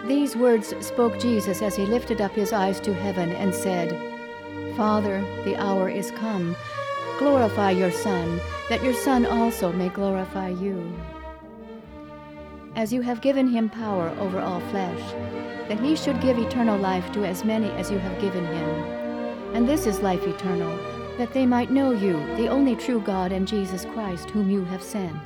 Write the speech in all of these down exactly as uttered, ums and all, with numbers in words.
These words spoke Jesus as he lifted up his eyes to heaven and said, Father, the hour is come. Glorify your Son, that your Son also may glorify you. As you have given him power over all flesh, that he should give eternal life to as many as you have given him. And this is life eternal, that they might know you, the only true God, and Jesus Christ, whom you have sent.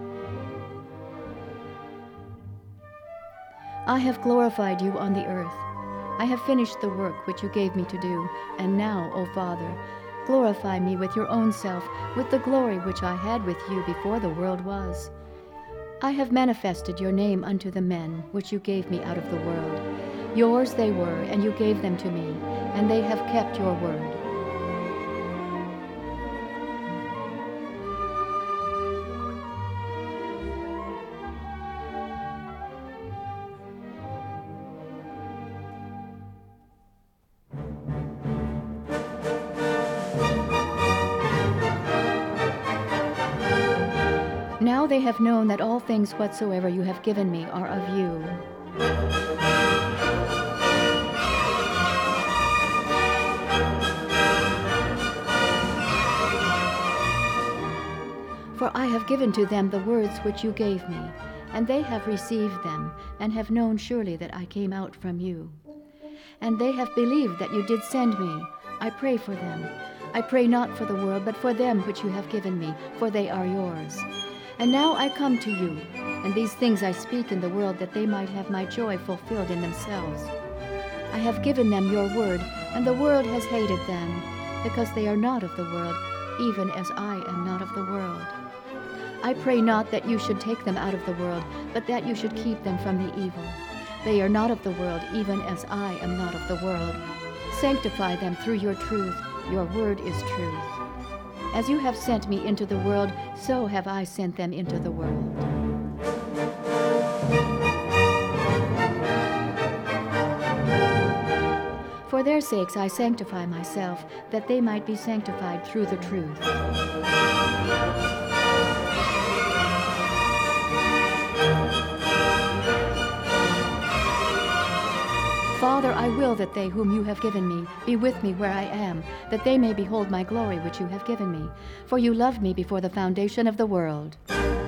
I have glorified you on the earth. I have finished the work which you gave me to do, and now, O Father, glorify me with your own self, with the glory which I had with you before the world was. I have manifested your name unto the men which you gave me out of the world. Yours they were, and you gave them to me, and they have kept your word. Now they have known that all things whatsoever you have given me are of you. For I have given to them the words which you gave me, and they have received them, and have known surely that I came out from you. And they have believed that you did send me. I pray for them. I pray not for the world, but for them which you have given me, for they are yours. And now I come to you, and these things I speak in the world, that they might have my joy fulfilled in themselves. I have given them your word, and the world has hated them, because they are not of the world, even as I am not of the world. I pray not that you should take them out of the world, but that you should keep them from the evil. They are not of the world, even as I am not of the world. Sanctify them through your truth. Your word is truth. As you have sent me into the world, so have I sent them into the world. For their sakes I sanctify myself, that they might be sanctified through the truth. Father, I will that they whom you have given me be with me where I am, that they may behold my glory which you have given me. For you loved me before the foundation of the world.